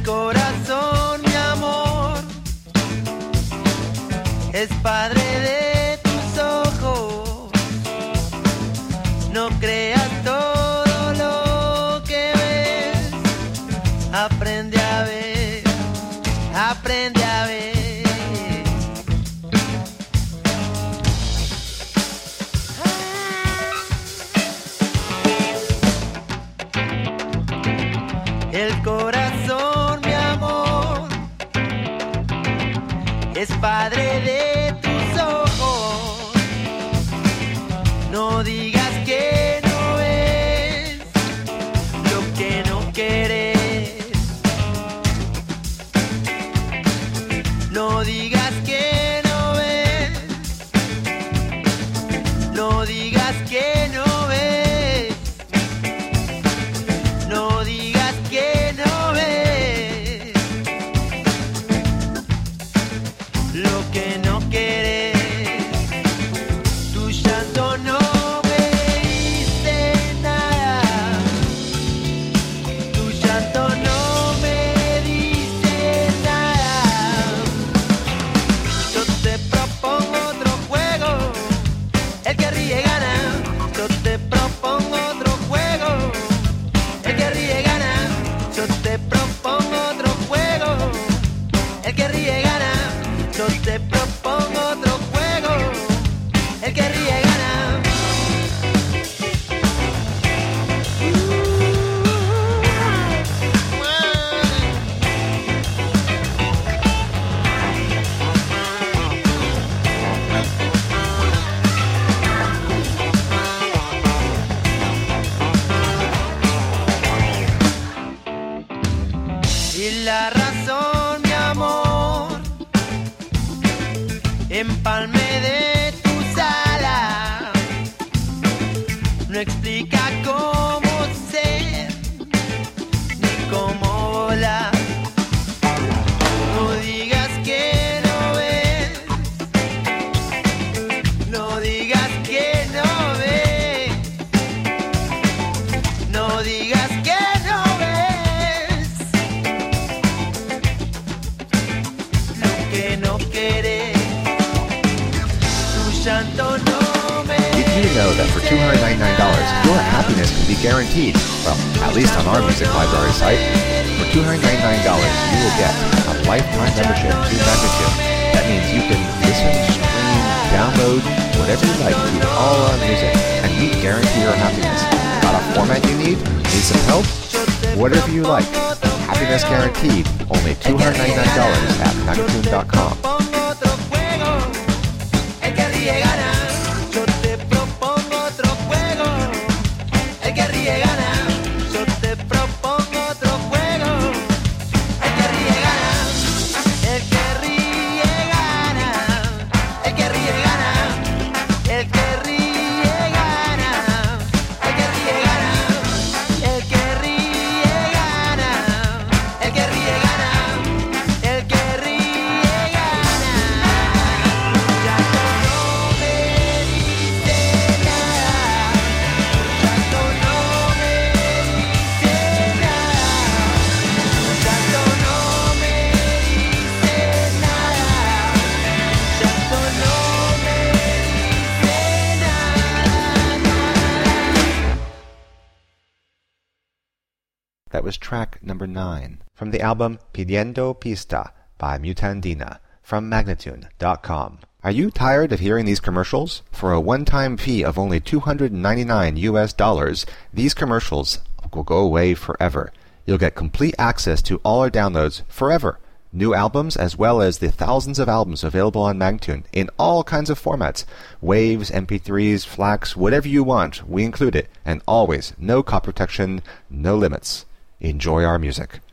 corazón, mi amor, es padre de tus ojos. No creas todo lo que ves. Aprende a ver, aprende a ver. El corazón, mi amor, es padre de tus ojos. No digas que no ves lo que no quieres. No digas que no ves. No digas que no ves. No digas que no ves lo que no quieres. Tu llanto no me dice nada. Tu llanto no me dice nada. Yo te propongo otro juego. El que ríe gana. Yo te propongo otro juego. El que ríe gana. Yo te propongo otro juego. El que ríe gana. Yo te propongo otro juego. El que ríe gana. Y la razón, mi amor, empalme de tus alas, no explica cómo ser ni cómo volar. No digas que no ves. No digas que no ves. No digas que no ves lo que no quieres. Tu llanto no me. Did you know that for $299, your happiness can be guaranteed? Well, at least on our music library site. For $299, you will get a lifetime membership to Magnitude. That means you can listen, stream, download, whatever you like to all our music, and we guarantee your happiness. Got a format you need? Need some help? Whatever you like. Happiness guaranteed. Only $299 at Magnitude.com. Propongo otro juego. El que ríe gana. Yo te propongo otro juego. El que ríe gana. Yo te propongo otro juego. El que ríe gana. El que ríe gana. El que ríe gana. El que ríe gana. El que ríe gana. El que ríe gana. El que ríe gana. El que ríe gana. Ya no me dice nada. Ya no me dice nada. Ya no me dice nada. Ya no me dice nada. That was track number 9 from the album Pidiendo Pista by Mutandina from Magnatune.com. Are you tired of hearing these commercials? For a one-time fee of only $299 US, these commercials will go away forever. You'll get complete access to all our downloads forever. New albums as well as the thousands of albums available on Magnatune in all kinds of formats. Waves, MP3s, FLACs, whatever you want, we include it. And always, no copy protection, no limits. Enjoy our music.